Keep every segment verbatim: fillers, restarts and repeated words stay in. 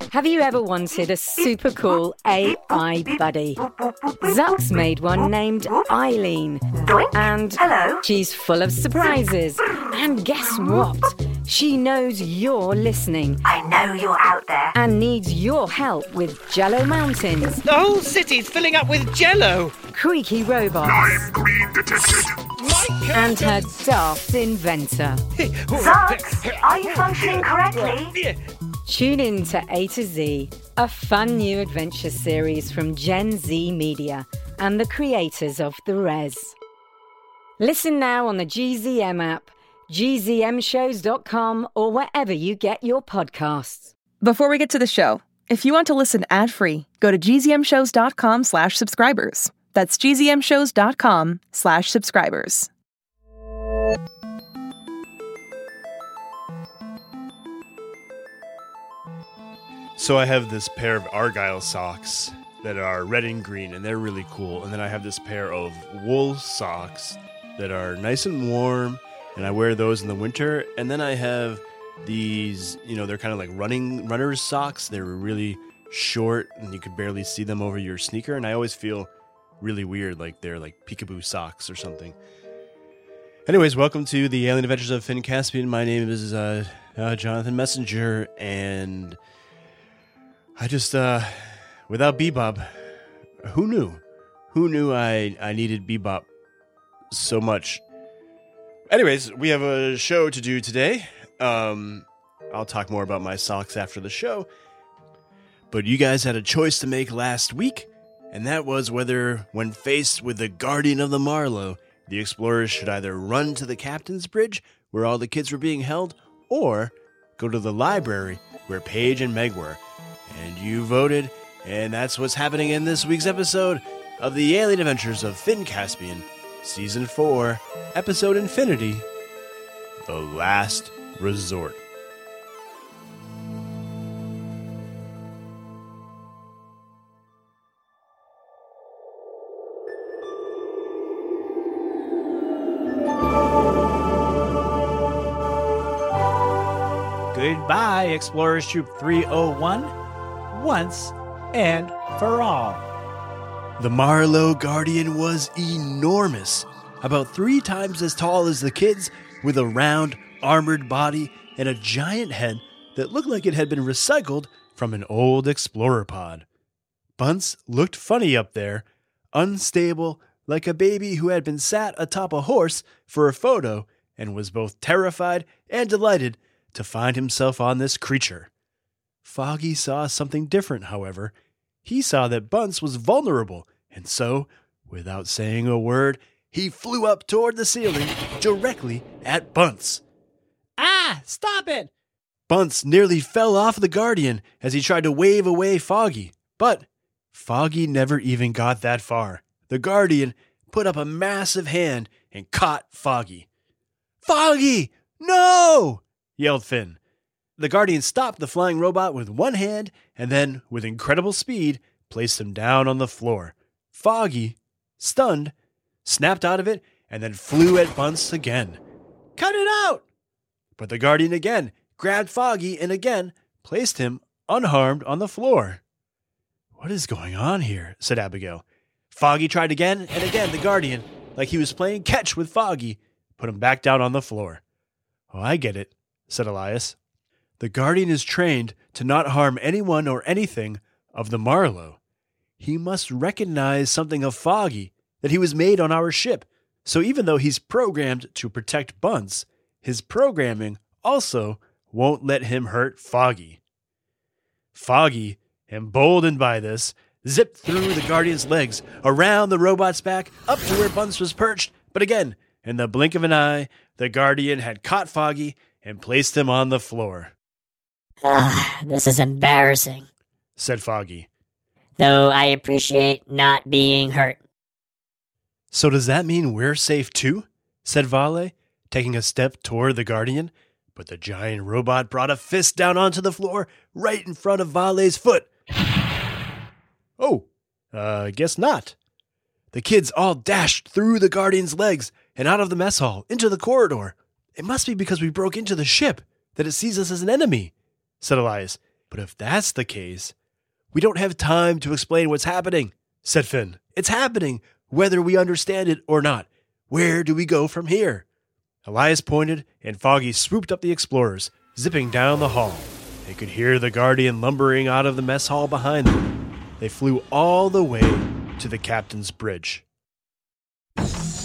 Have you ever wanted a super cool A I buddy? Zuck's made one named Eileen. And Hello. she's full of surprises. And guess what? She knows you're listening I know you're out there. and needs your help with Jello Mountains, The whole city's filling up with jello. creaky robots, I'm green detected. and her daft inventor. Zucks, are you functioning correctly? Tune in to A to Z, a fun new adventure series from Gen Z Media and the creators of The Res. Listen now on the G Z M app, G Z M shows dot com, or wherever you get your podcasts. Before we get to the show, if you want to listen ad-free, go to G Z M shows dot com slash subscribers. That's G Z M shows dot com slash subscribers. So I have this pair of Argyle socks that are red and green, and they're really cool. And then I have this pair of wool socks that are nice and warm, and I wear those in the winter. And then I have these, you know, they're kind of like running runner's socks. They're really short, and you could barely see them over your sneaker. And I always feel really weird, like they're like peekaboo socks or something. Anyways, welcome to the Alien Adventures of Finn Caspian. My name is uh, uh, Jonathan Messenger, and I just, uh, without Bebop, who knew? Who knew I, I needed Bebop so much? Anyways, we have a show to do today. Um, I'll talk more about my socks after the show. But you guys had a choice to make last week, and that was whether, when faced with the Guardian of the Marlow, the explorers should either run to the captain's bridge, where all the kids were being held, or go to the library, where Paige and Meg were. And you voted, and that's what's happening in this week's episode of the Alien Adventures of Finn Caspian, Season four, Episode Infinity, The Last Resort. Goodbye, Explorers Troop three oh one, once and for all. The Marlow Guardian was enormous, about three times as tall as the kids, with a round, armored body and a giant head that looked like it had been recycled from an old explorer pod. Bunce looked funny up there, unstable, like a baby who had been sat atop a horse for a photo and was both terrified and delighted to find himself on this creature. Foggy saw something different, however. He saw that Bunce was vulnerable, and so, without saying a word, he flew up toward the ceiling, directly at Bunce. Ah, stop it! Bunce nearly fell off the Guardian as he tried to wave away Foggy, but Foggy never even got that far. The Guardian put up a massive hand and caught Foggy. "Foggy! No!" yelled Finn. The Guardian stopped the flying robot with one hand and then, with incredible speed, placed him down on the floor. Foggy, stunned, snapped out of it and then flew at Bunce again. "Cut it out!" But the Guardian again grabbed Foggy and again placed him unharmed on the floor. "What is going on here?" said Abigail. Foggy tried again and again. The Guardian, like he was playing catch with Foggy, put him back down on the floor. "Oh, I get it," said Elias. "The Guardian is trained to not harm anyone or anything of the Marlow. He must recognize something of Foggy, that he was made on our ship. So even though he's programmed to protect Bunce, his programming also won't let him hurt Foggy." Foggy, emboldened by this, zipped through the Guardian's legs, around the robot's back, up to where Bunce was perched. But again, in the blink of an eye, the Guardian had caught Foggy and placed him on the floor. Ugh, this is embarrassing. Said Foggy. Though I appreciate not being hurt. "So does that mean we're safe too?" said Vale, taking a step toward the Guardian. But the giant robot brought a fist down onto the floor, right in front of Vale's foot. "Oh, uh, guess not." The kids all dashed through the Guardian's legs and out of the mess hall, into the corridor. "It must be because we broke into the ship, that it sees us as an enemy," said Elias. But if that's the case, we don't have time to explain what's happening, said Finn. It's happening, whether we understand it or not. Where do we go from here? Elias pointed, and Foggy swooped up the explorers, zipping down the hall. They could hear the Guardian lumbering out of the mess hall behind them. They flew all the way to the captain's bridge. Ha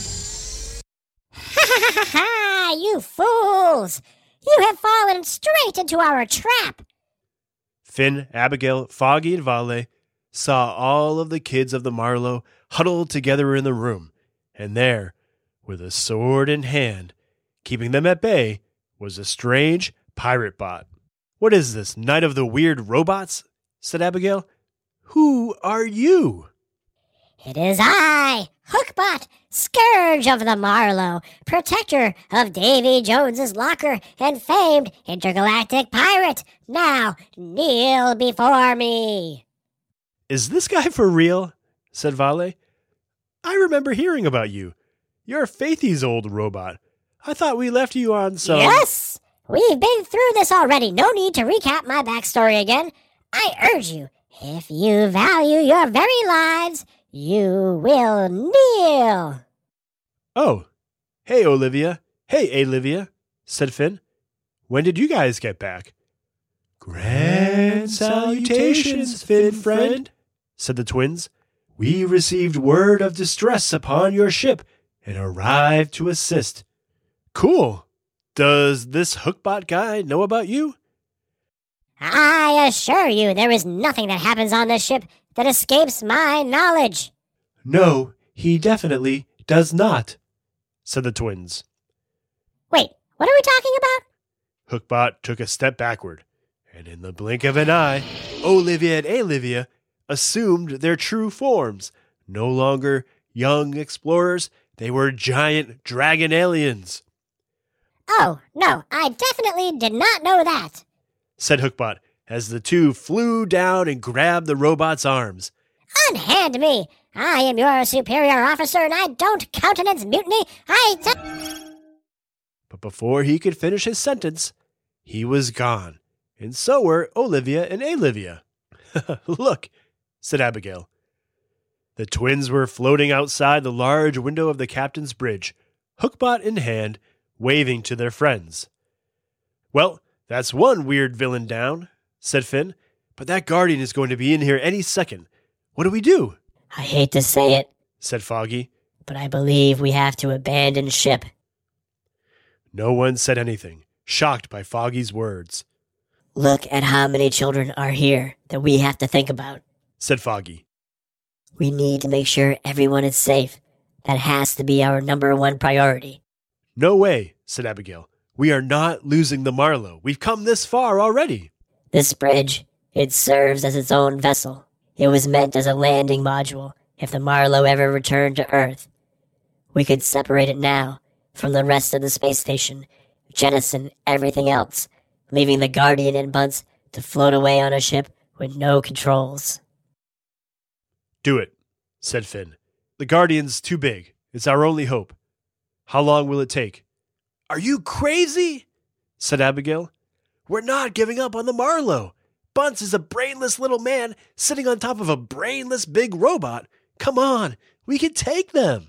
ha ha ha! You fools! You have fallen straight into our trap! Finn, Abigail, Foggy, and Vale saw all of the kids of the Marlowe huddled together in the room, and there, with a sword in hand, keeping them at bay, was a strange pirate bot. What is this, night of the weird robots? Said Abigail. Who are you? It is I, Hookbot, Scourge of the Marlowe, protector of Davy Jones's locker and famed intergalactic pirate. Now kneel before me. Is this guy for real? Said Vale. I remember hearing about you. You're Faithy's old robot. I thought we left you on some... Yes! We've been through this already. No need to recap my backstory again. I urge you, if you value your very lives, you will kneel. Oh, hey, Olivia. Hey, Olivia, said Finn. When did you guys get back? Grand salutations, Finn friend, said the twins. We received word of distress upon your ship and arrived to assist. Cool. Does this Hookbot guy know about you? I assure you there is nothing that happens on this ship that escapes my knowledge. No, he definitely does not, said the twins. Wait, what are we talking about? Hookbot took a step backward, and in the blink of an eye, Olivia and Olivia assumed their true forms. No longer young explorers, they were giant dragon aliens. Oh, no, I definitely did not know that, said Hookbot as the two flew down and grabbed the robot's arms. Unhand me! I am your superior officer and I don't countenance mutiny. I... T- but before he could finish his sentence, he was gone. And so were Olivia and Olivia. Look, said Abigail. The twins were floating outside the large window of the captain's bridge, Hookbot in hand, waving to their friends. Well, that's one weird villain down, said Finn, but that Guardian is going to be in here any second. What do we do? I hate to say it, said Foggy, but I believe we have to abandon ship. No one said anything, shocked by Foggy's words. Look at how many children are here that we have to think about, said Foggy. We need to make sure everyone is safe. That has to be our number one priority. No way, said Abigail. We are not losing the Marlowe. We've come this far already. This bridge, it serves as its own vessel. It was meant as a landing module if the Marlowe ever returned to Earth. We could separate it now from the rest of the space station, jettison everything else, leaving the Guardian and Bunce to float away on a ship with no controls. Do it, said Finn. The Guardian's too big. It's our only hope. How long will it take? Are you crazy? Said Abigail. We're not giving up on the Marlowe. Bunce is a brainless little man sitting on top of a brainless big robot. Come on, we can take them.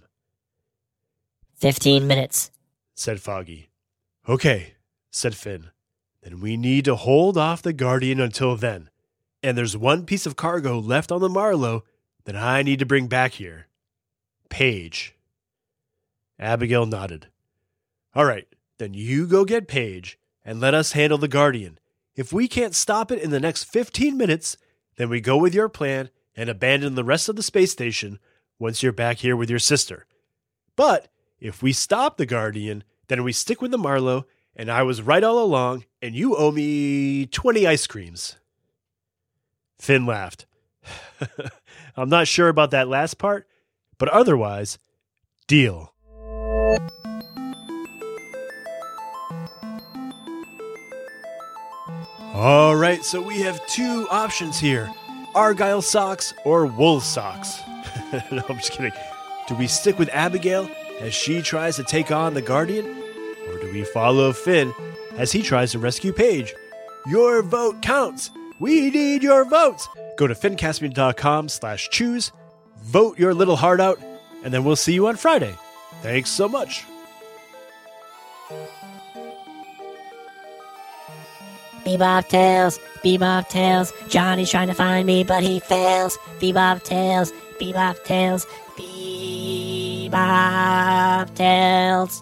Fifteen minutes, said Foggy. Okay, said Finn. Then we need to hold off the Guardian until then. And there's one piece of cargo left on the Marlowe that I need to bring back here. Paige. Abigail nodded. All right, then you go get Paige and let us handle the Guardian. If we can't stop it in the next fifteen minutes, then we go with your plan and abandon the rest of the space station once you're back here with your sister. But if we stop the Guardian, then we stick with the Marlowe, and I was right all along, and you owe me twenty ice creams. Finn laughed. I'm not sure about that last part, but otherwise, deal. All right, so we have two options here. Argyle socks or wool socks. No, I'm just kidding. Do we stick with Abigail as she tries to take on the Guardian? Or do we follow Finn as he tries to rescue Paige? Your vote counts. We need your votes. Go to fincastmedia.com slash choose, vote your little heart out, and then we'll see you on Friday. Thanks so much. Bebop Tales, Bebop Tales, Johnny's trying to find me, but he fails. Bebop Tales, Bebop Tales, Bebop Tales.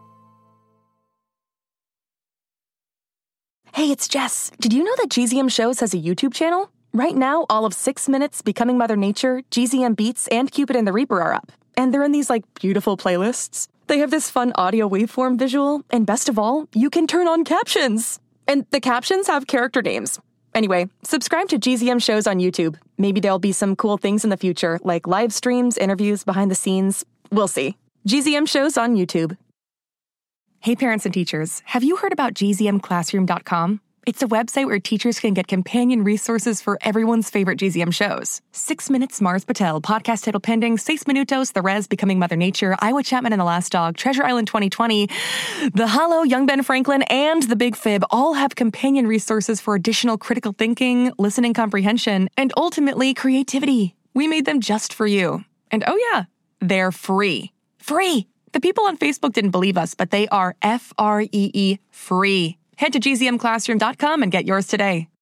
Hey, it's Jess. Did you know that G Z M Shows has a YouTube channel? Right now, all of Six Minutes, Becoming Mother Nature, G Z M Beats, and Cupid and the Reaper are up. And they're in these, like, beautiful playlists. They have this fun audio waveform visual, and best of all, you can turn on captions. And the captions have character names. Anyway, subscribe to G Z M Shows on YouTube. Maybe there'll be some cool things in the future, like live streams, interviews, behind the scenes. We'll see. G Z M Shows on YouTube. Hey parents and teachers, have you heard about G Z M classroom dot com? It's a website where teachers can get companion resources for everyone's favorite G Z M shows. Six Minutes, Mars Patel, Podcast Title Pending, Seis Minutos, The Res, Becoming Mother Nature, Iowa Chapman and the Last Dog, Treasure Island twenty twenty, The Hollow, Young Ben Franklin, and The Big Fib all have companion resources for additional critical thinking, listening comprehension, and ultimately creativity. We made them just for you. And oh yeah, they're free. Free! The people on Facebook didn't believe us, but they are F R E E free. Head to G Z M classroom dot com and get yours today.